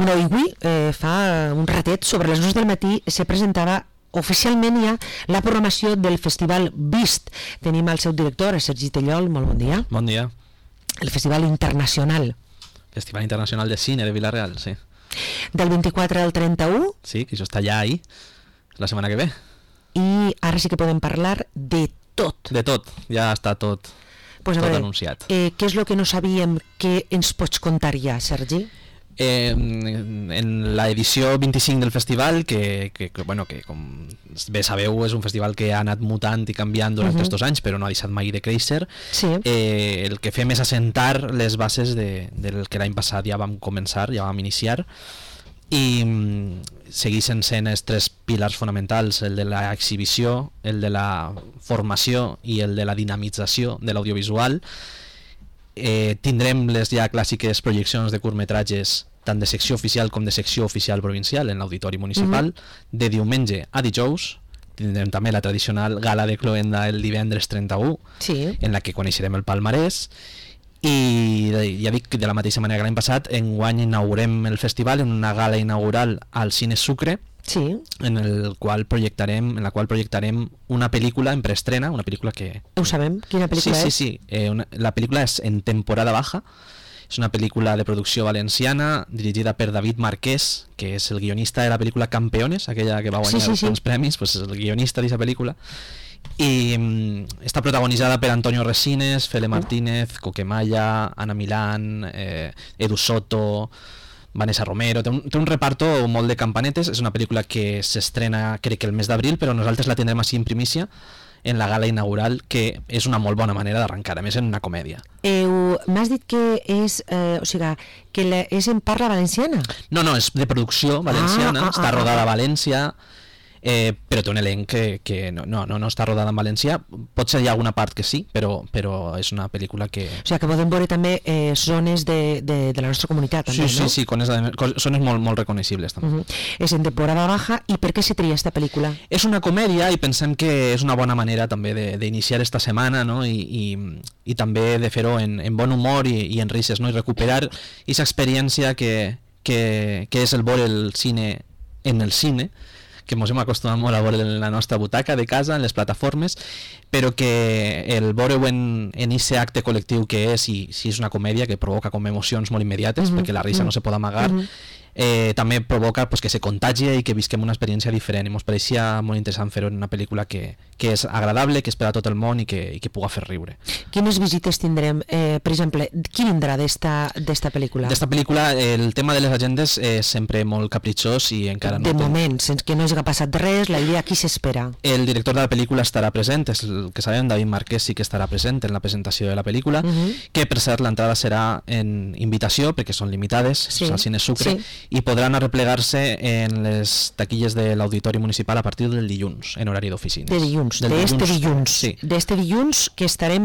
Bueno, i avui, fa un ratet, sobre les 9 del matí, se presentava oficialment ja la programació del Festival Vist. Tenim el seu director, Sergi Tellol, molt bon dia. Bon dia. El Festival Internacional. Festival Internacional de Cine de Vila-real, sí. Del 24 al 31. Sí, que això està ja ahí, la setmana que ve. I ara sí que podem parlar de tot. De tot, ja està tot, pues tot veure, anunciat. Què és el que no sabíem que ens pots contar ja, Sergi? En l'edició 25 del festival, que com bé sabeu és un festival que ha anat mutant i canviant durant aquests 2 anys, però no ha deixat mai de créixer, sí. El que fem és assentar les bases del que l'any passat ja vam començar, ja vam iniciar, i segueixen sent els 3 pilars fonamentals, el de l'exhibició, el de la formació i el de la dinamització de l'audiovisual. Tindrem les ja clàssiques projeccions de curtmetratges tant de secció oficial com de secció oficial provincial en l'Auditori Municipal, de diumenge a dijous. Tindrem també la tradicional gala de cloenda el divendres 31, sí. En la que coneixerem el palmarès, i ja dic, de la mateixa manera que l'any passat, enguany inaugurem el festival en una gala inaugural al Cine Sucre, sí. en la qual projectarem una pel·lícula en preestrena, una pel·lícula que... Ho sabem? Quina pel·lícula és? Sí. La pel·lícula és En temporada baja, és una pel·lícula de producció valenciana dirigida per David Marquès, que és el guionista de la pel·lícula Campeones, aquella que va guanyar els premis, pues és el guionista d'aquesta pel·lícula, i està protagonitzada per Antonio Resines, Fele Martínez, Coquemaya, Ana Milán, Edu Soto, Vanessa Romero. Té un reparto molt de campanetes. És una pel·lícula que s'estrena crec que el mes d'abril, però nosaltres la tindrem així en primícia en la gala inaugural, que és una molt bona manera d'arrencar, a més en una comèdia. M'has dit que és és en parla valenciana? No, és de producció valenciana, està rodada a València, però té un elenc que no està rodada en valencià. Potser hi ha alguna part que sí, però és una pel·lícula que... O sigui que podem veure també zones de la nostra comunitat també, no? Sí, zones molt reconeixibles també. És en temporada baja. I per què se tria esta pel·lícula? És una comèdia i pensem que és una bona manera també d'iniciar esta setmana, no? I també de fer-ho en bon humor i en risses, no? I recuperar aquesta experiència que és el veure el cine en el cine, que ens hem acostumat molt a veure en la nostra butaca de casa, en les plataformes, però que el veure-ho en aquest acte col·lectiu que és, i si és una comèdia que provoca com emocions molt immediates, perquè la risa no se pot amagar, també provoca que se contagie i que visquem una experiència diferent, i ens pareixia molt interessant fer-ho en una pel·lícula que és agradable, que és per a tot el món i que puga fer riure. Quines visites tindrem? Per exemple, qui vindrà d'esta pel·lícula? D'esta pel·lícula el tema de les agendes és sempre molt capritxós i encara no... De moment, sense que no hagi passat res, la idea, qui s'espera? El director de la pel·lícula estarà present, és el que sabem, David Marquès sí que estarà present en la presentació de la pel·lícula, que per cert l'entrada serà en invitació, perquè són limitades, al Cine Sucre, i podran arreplegar-se en les taquilles de l'Auditori Municipal a partir del dilluns, en horari d'oficines. De dilluns, d'este dilluns. Sí. D'este dilluns que estarem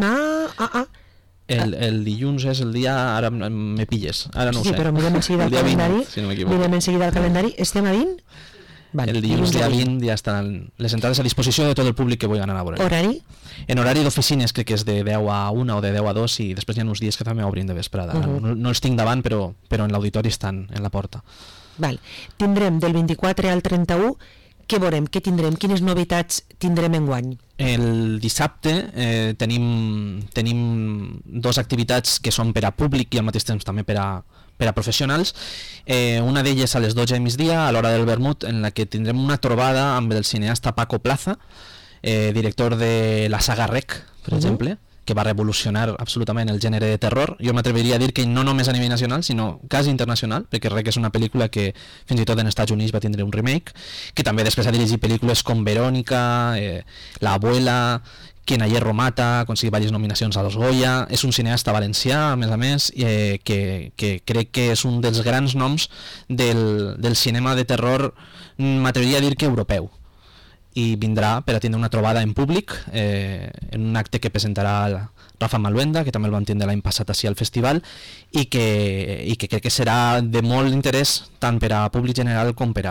El dilluns és el dia... Ara me pilles, ara no ho sé. Sí, però mirem en seguida el calendari. 20, si no m'equivoco. Mirem en seguida el calendari. Estem a 20? Vale, el dilluns dia 20 ja estan les entrades a disposició de tot el públic que vulgui anar a veure. Horari? En horari d'oficines crec que és de 10 a 1 o de 10 a 2, i després hi ha uns dies que també obrin de vesprada. No els tinc davant, però en l'auditori estan en la porta. Val. Tindrem del 24 al 31, què veurem, què tindrem, quines novetats tindrem enguany? El dissabte tenim 2 activitats que són per a públic i al mateix temps també per a professionals. Una d'elles a les 12 de migdia, a l'hora del vermut, en la que tindrem una trobada amb el cineasta Paco Plaza, director de la saga Rec, per exemple, que va revolucionar absolutament el gènere de terror. Jo m'atreviria a dir que no només a nivell nacional, sinó quasi internacional, perquè Rec és una pel·lícula que fins i tot en Estats Units va tindre un remake, que també després ha dirigit pel·lícules com Verónica, La abuela, Quien a hierro mata, ha aconseguit diverses nominacions a los Goya. És un cineasta valencià, a més, que crec que és un dels grans noms del cinema de terror, m'atreviria a dir que europeu. I vindrà per a tindre una trobada en públic, en un acte que presentarà Rafa Maluenda, que també el vam tindre l'any passat així al festival, i que crec que serà de molt interès tant per a públic general com per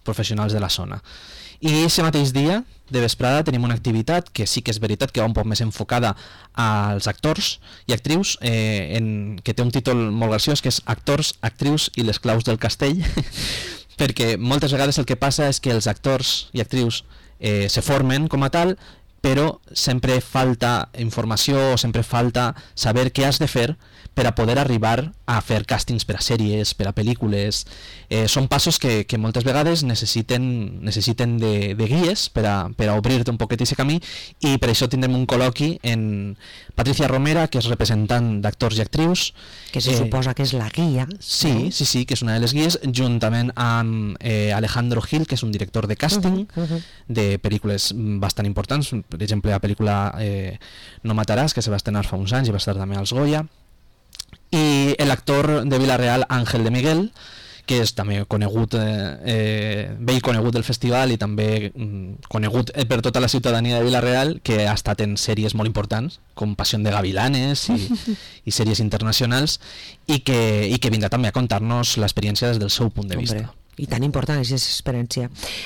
professionals de la zona. I aquest mateix dia, de vesprada, tenim una activitat que sí que és veritat que va un poc més enfocada als actors i actrius, que té un títol molt graciós, que és Actors, actrius i les claus del castell, perquè moltes vegades el que passa és que els actors i actrius se formen com a tal, però sempre falta informació o sempre falta saber què has de fer per a poder arribar a fer càstings per a sèries, per a pel·lícules. Són passos que moltes vegades necessiten de guies per a obrir-te un poquet aquest camí, i per això tindrem un col·loqui en Patricia Romera, que és representant d'actors i actrius. Que se suposa que és la guia. Sí, que és una de les guies, juntament amb Alejandro Gil, que és un director de càsting de pel·lícules bastant importants. Per exemple, la pel·lícula No mataràs, que se va estrenar fa uns anys i va estar també als Goya. I l'actor de Vila-real, Ángel de Miguel, que és també conegut, vell conegut del festival i també conegut per tota la ciutadania de Vila-real, que ha estat en sèries molt importants, com Pasión de Gavilanes i sèries internacionals, i que vindrà també a contar-nos l'experiència des del seu punt de vista. I tan important és aquesta experiència.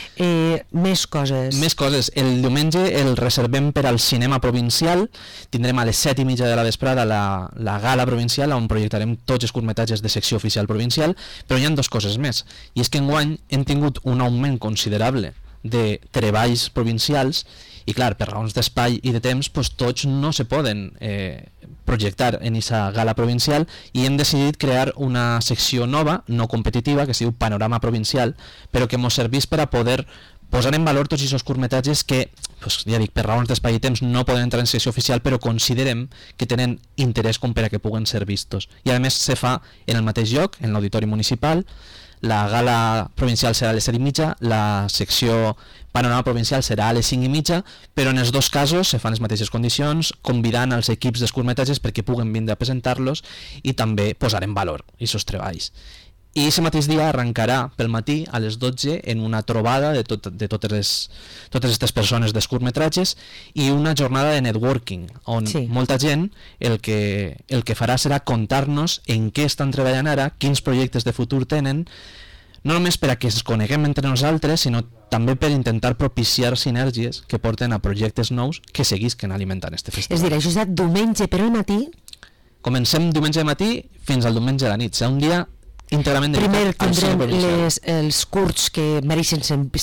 Més coses. Més coses. El diumenge el reservem per al cinema provincial. Tindrem a les 7:30 de la vesprada la gala provincial, on projectarem tots els curtmetratges de secció oficial provincial, però hi ha dues coses més. I és que enguany hem tingut un augment considerable de treballs provincials i clar, per raons d'espai i de temps, tots no se poden projectar en aquesta gala provincial, i hem decidit crear una secció nova, no competitiva, que es diu Panorama Provincial, però que ens serveix per a poder posar en valor tots aquests curtmetratges que, ja dic, per raons d'espai i temps no poden entrar en secció oficial, però considerem que tenen interès com per a que puguen ser vistos. I a més se fa en el mateix lloc, en l'Auditori Municipal. La gala provincial serà a les 7:30, la secció Panorama Provincial serà a les 5:30, però en els dos casos se fan les mateixes condicions, convidant els equips dels curtmetratges perquè puguen vindre a presentar-los i també posar en valor aquests treballs. I aquest mateix dia arrencarà pel matí a les 12 en una trobada de totes aquestes persones dels curtmetratges i una jornada de networking, on molta gent el que farà serà contar-nos en què estan treballant ara, quins projectes de futur tenen, no només per a que es coneguem entre nosaltres, sinó també per intentar propiciar sinergies que porten a projectes nous que seguisquen alimentant este festival. És a dir, això és diumenge per al matí? Comencem diumenge al matí fins al diumenge a la nit. Serà un dia íntegrament dedicat al cinema provincial. Primer tindrem els curts que mereixen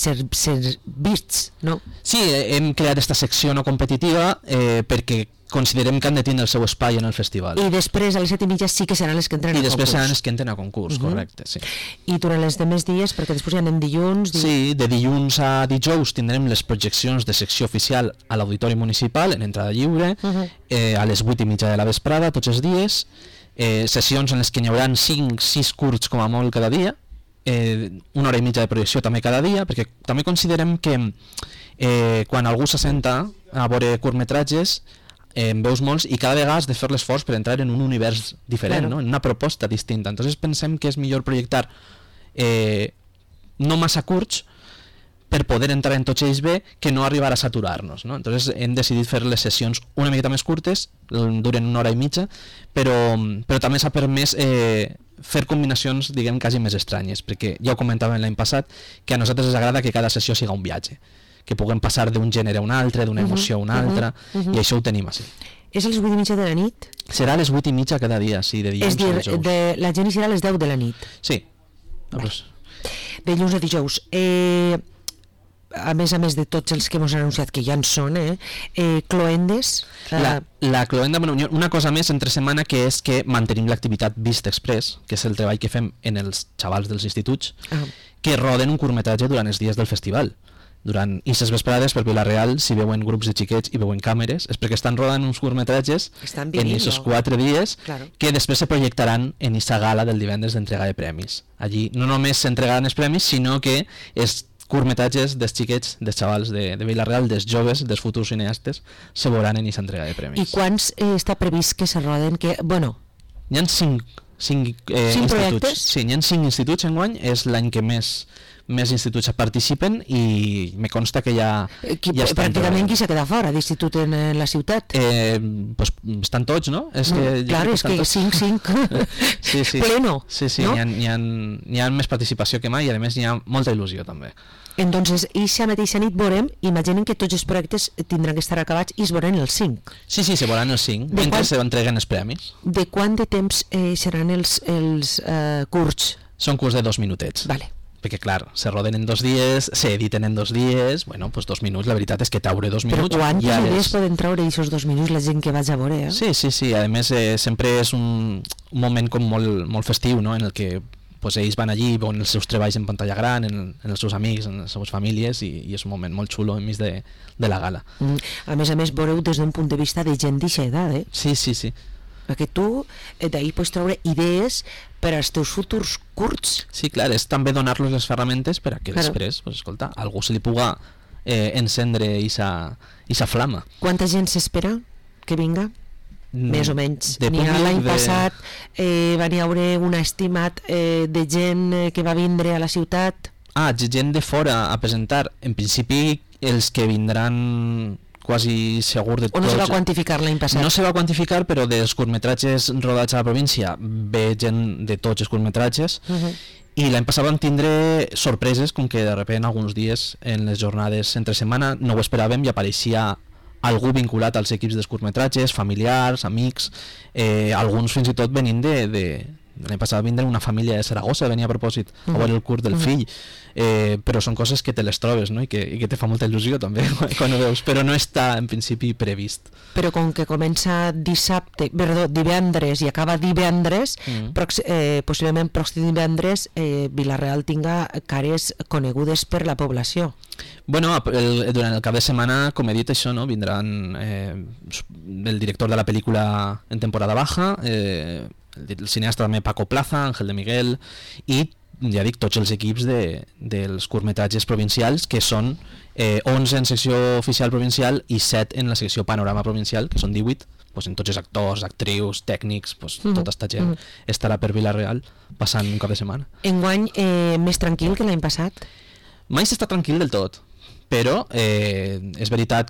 ser vists, no? Sí, hem creat aquesta secció no competitiva perquè considerem que han de tindre el seu espai en el festival. I després a les 7:30 sí que seran les que entren a concurs. I després seran les que entren a concurs, correcte, sí. I durant els demés dies, perquè després ja anem dilluns... Sí, de dilluns a dijous tindrem les projeccions de secció oficial a l'Auditori Municipal en entrada lliure, a les 8:30 de la vesprada, tots els dies, sessions en les que n'hi haurà 5-6 curts com a molt cada dia, 1 hora i mitja de projecció també cada dia, perquè també considerem que quan algú s'assenta a veure curtmetratges en veus molts i cada vegada has de fer l'esforç per entrar en un univers diferent, no? En una proposta distinta. Entonces pensem que és millor projectar no massa curts per poder entrar en tots ells bé, que no arribar a saturar-nos, no? Entonces hem decidit fer les sessions una miqueta més curtes, duren 1 hora i mitja, però també s'ha permès fer combinacions, diguem, quasi més estranyes, perquè ja ho comentàvem l'any passat, que a nosaltres ens agrada que cada sessió siga un viatge, que puguem passar d'un gènere a un altre, d'una emoció a una altra, i això ho tenim així. És a les 8:30 de la nit? Serà a les 8:30 cada dia, sí, de dilluns a dijous. És dir, la gent hi serà a les 10 de la nit? Sí. De dilluns a dijous. A més de tots els que hemos anunciat, que ja en són, cloendes? La cloenda, una cosa més entre setmana, que és que mantenim l'activitat Vist Express, que és el treball que fem en els xavals dels instituts, que roden un curtmetratge durant els dies del festival. Durant aquestes vesprades per Vila-real, si veuen grups de xiquets i veuen càmeres, és perquè estan rodant uns curtmetratges en aquests 4 dies, que després se projectaran en aquesta gala del divendres d'entrega de premis. Allí no només s'entregaran els premis, sinó que els curtmetratges dels xiquets, dels xavals de Vila-real, dels joves, dels futurs cineastes, se veuran en aquesta entrega de premis. I quants està previst que se roden? Hi ha 5 instituts. Sí, hi ha 5 instituts enguany, és l'any que més més instituts participen i me consta que ja pràcticament qui s'ha quedat fora d'institut en la ciutat? Pues estan tots, no? Clar, és que 5 pleno. Sí, ¿no? N'hi ha més participació que mai i a més n'hi ha molta il·lusió també. Entonces, eixa mateixa nit veurem, imaginen que tots els projectes tindran que estar acabats i es veuran els 5. Sí, se veuran els 5, mentre s'entreguen els premis. De quant de temps seran els curts? Són curts de 2 minutets. Vale. Perquè clar, se roden en 2 dies, s'editen en 2 dies, bueno, pues 2 minuts, la veritat és que t'aure 2 minuts. Però quantes idees poden treure aquests 2 minuts la gent que vaig a veure? Sí, a més sempre és un moment com molt festiu, no?, en el que pues, ells van allí, veuen els seus treballs en pantalla gran, en els seus amics, en les seves famílies, i és un moment molt xulo enmig de la gala. A més, veureu des d'un punt de vista de gent d'eixa edat, Sí. Perquè tu d'ahir pots treure idees per als teus futurs curts. Sí, clar, és també donar-los les ferramentes per a que després, pues, escolta, a algú se li puga encendre eixa flama. Quanta gent s'espera que vinga? Més o menys. L'any passat van haure un estimat de gent que va vindre a la ciutat. Gent de fora a presentar. En principi els que vindran quasi segur de tots. O no se va quantificar l'any passat? No se va quantificar, però dels curtmetratges rodats a la província ve gent de tots els curtmetratges. I l'any passat vam tindre sorpreses, com que de sobte alguns dies en les jornades entre setmana no ho esperàvem i apareixia algú vinculat als equips dels curtmetratges, familiars, amics, alguns fins i tot venint l'any passat vindre una família de Saragossa, venia a propòsit a veure el curt del fill, però són coses que te les trobes, no? I que te fa molta il·lusió també quan ho veus, però no està en principi previst. Però com que comença divendres i acaba divendres, possiblement pròxim divendres Vila-real tinga cares conegudes per la població. Bueno, durant el cap de setmana, com he dit, això, no? Vindran el director de la pel·lícula en temporada baja, el cineasta també Paco Plaza, Ángel de Miguel, i ja dic, tots els equips dels curtmetratges provincials, que són 11 en secció oficial provincial i 7 en la secció panorama provincial, que són 18, pues, en tots els actors, actrius, tècnics, pues, tota aquesta gent estarà per Vila-real passant un cap de setmana. Enguany més tranquil que l'any passat? Mai s'està tranquil del tot, però és veritat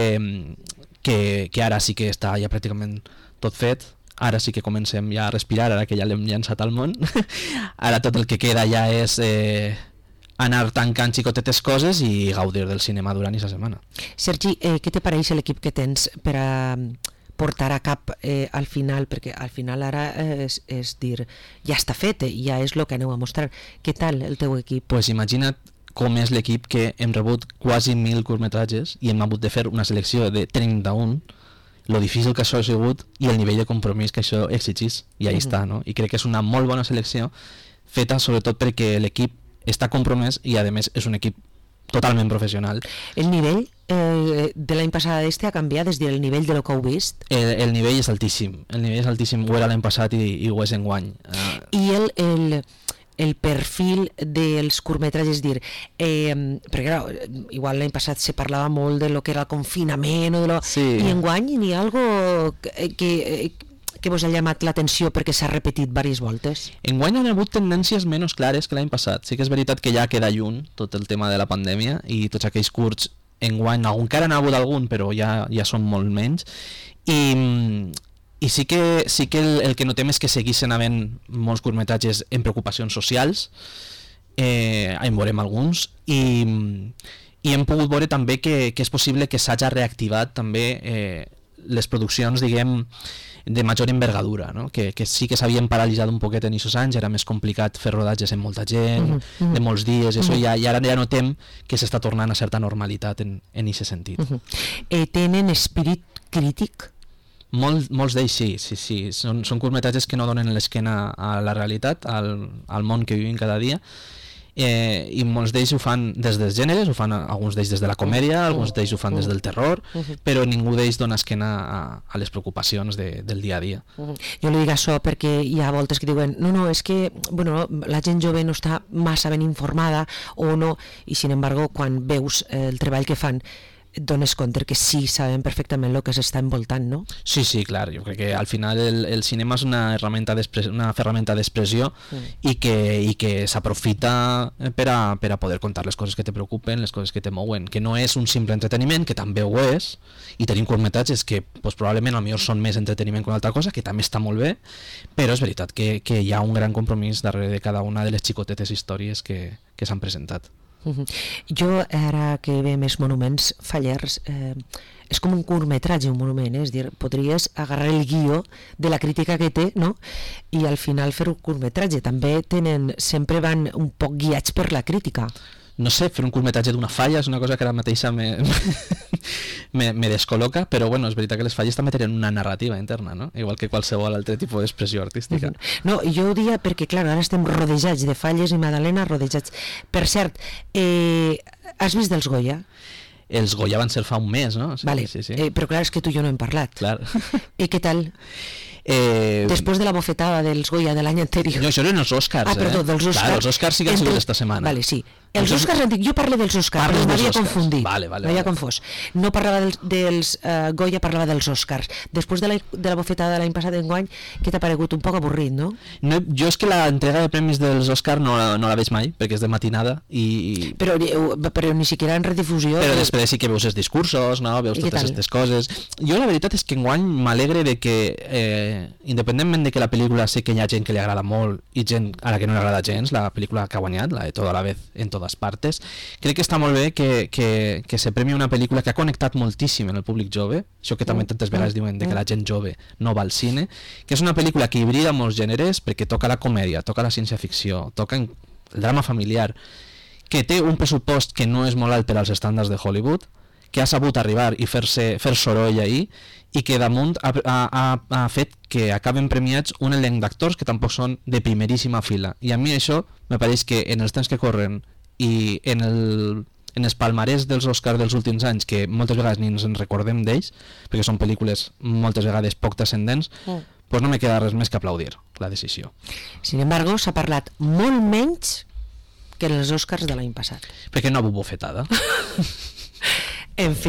que ara sí que està ja pràcticament tot fet. Ara sí que comencem ja a respirar, ara que ja l'hem llançat al món. Ara tot el que queda ja és anar tancant xicotetes coses i gaudir del cinema durant aquesta setmana. Sergi, què te pareix l'equip que tens per a portar a cap al final? Perquè al final ara és dir, ja està fet, ja és el que aneu a mostrar. Què tal el teu equip? Pues imagina't com és l'equip que hem rebut quasi 1.000 curtmetratges i hem hagut de fer una selecció de 31, lo difícil que això ha sigut i el nivell de compromís que això exigís, i ahí està, no? I crec que és una molt bona selecció feta sobretot perquè l'equip està compromès i a més és un equip totalment professional. El nivell de l'any passat ha canviat des del nivell de lo que heu vist? El nivell és altíssim, ho era l'any passat i ho és enguany. I el perfil dels curtmetratges, és dir, perquè clar, igual l'any passat se parlava molt de lo que era el confinament i enguany n'hi ha algo que vos ha llamat l'atenció perquè s'ha repetit diverses voltes? Enguany han hagut tendències menys clares que l'any passat. Sí que és veritat que ja queda lluny tot el tema de la pandèmia i tots aquells curts enguany, encara n'ha hagut algun, però ja són molt menys. I sí que el que notem és que seguissin havent molts curtmetratges en preocupacions socials, en veurem alguns, i hem pogut veure també que és possible que s'hagi reactivat també les produccions, diguem, de major envergadura, no? Que sí que s'havien paralitzat un poquet en aquests anys, era més complicat fer rodatges amb molta gent, de molts dies, i ara ja notem que s'està tornant a certa normalitat en aquest sentit. Tenen espírit crític? Molts d'ells sí. Són curtmetratges que no donen l'esquena a la realitat, al món que vivim cada dia, i molts d'ells ho fan des dels gèneres, ho fan alguns d'ells des de la comèdia, alguns d'ells ho fan des del terror, però ningú d'ells dona esquena a les preocupacions del dia a dia. Jo li dic això perquè hi ha voltes que diuen no, és que la gent jove no està massa ben informada o no, i sin embargo quan veus el treball que fan et dones compte que sí sabem perfectament el que s'està envoltant, no? Sí, clar, jo crec que al final el cinema és una ferramenta d'expressió i que s'aprofita per a poder contar les coses que te preocupen, les coses que te mouen, que no és un simple entreteniment, que també ho és, i tenim curtmetratges que probablement potser són més entreteniment que una altra cosa, que també està molt bé, però és veritat que hi ha un gran compromís darrere de cada una de les xicotetes històries que s'han presentat. Jo, ara que ve més monuments fallers, és com un curtmetratge, un monument, és dir, podries agarrar el guió de la crítica que té, no? I al final fer un curtmetratge. També sempre van un poc guiats per la crítica. No sé, fer un curtmetratge d'una falla és una cosa que ara mateixa me descol·loca, però bueno, és veritat que les falles també tenen una narrativa interna, no? Igual que qualsevol altre tipus d'expressió artística. No, jo ho dia perquè, clar, ara estem rodejats de falles i Madalena rodejats. Per cert, has vist els Goya? Els Goya van ser fa un mes, no? Sí, vale. Sí. Però clar, és que tu i jo no hem parlat. Clar. I què tal? Després de la bofetada dels Goya de l'any anterior. No, això eren els Oscars, perdó, dels Oscars. Clar, els Oscars sí que han sigut esta setmana. Vale, sí. Els Oscars antic, jo parlo dels Oscars, però m'havia confundit. M'havia confós. No parlava dels Goya, parlava dels Oscars. Després de la bofetada de l'any passat enguany, què t'ha paregut? Un poc avorrit, no? Jo és que l'entrega de premis dels Oscars no la veig mai, perquè és de matinada i... Però ni siquiera en redifusió... Però després sí que veus els discursos, no? Veus totes aquestes coses. Jo la veritat és que enguany m'alegre de que, independentment de que la pel·lícula sé que hi ha gent que li agrada molt i gent a la que no li agrada gens, la pel·lícula que ha guanyat, la de Todo a la vez en todas partes, crec que està molt bé que se premi una pel·lícula que ha connectat moltíssim en el públic jove, això que també tantes vegades diuen de que la gent jove no va al cine, que és una pel·lícula que hibrida molts gèneres perquè toca la comèdia, toca la ciència-ficció, toca el drama familiar, que té un pressupost que no és molt alt per als estàndards de Hollywood, que ha sabut arribar i fer soroll ahir, i que damunt ha fet que acaben premiats un elenc d'actors que tampoc són de primeríssima fila. I a mi això me pareix que en els temps que corren i en els palmarès dels Oscars dels últims anys, que moltes vegades ni ens en recordem d'ells, perquè són pel·lícules moltes vegades poc transcendents, doncs no me queda res més que aplaudir la decisió. Sin embargo, s'ha parlat molt menys que en els Oscars de l'any passat. Perquè no ha hagut bofetada. En fi,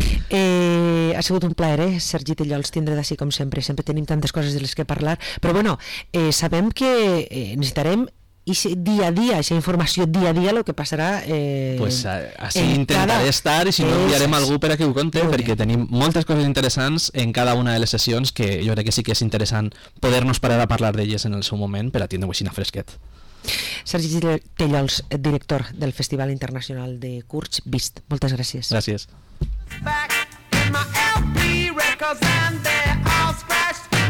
ha sigut un plaer, Sergi Tellols, tindre d'ací com sempre. Sempre tenim tantes coses de les que parlar, però bueno, sabem que necessitarem dia a dia, aquesta informació dia a dia, el que passarà... Pues així intentaré estar, i si no enviarem algú per a que ho conte, perquè tenim moltes coses interessants en cada una de les sessions, que jo crec que sí que és interessant poder-nos parar a parlar d'elles en el seu moment per a tindre-ho així fresquet. Sergi Tellols, director del Festival Internacional de Curts Vist. Moltes gràcies. Gràcies.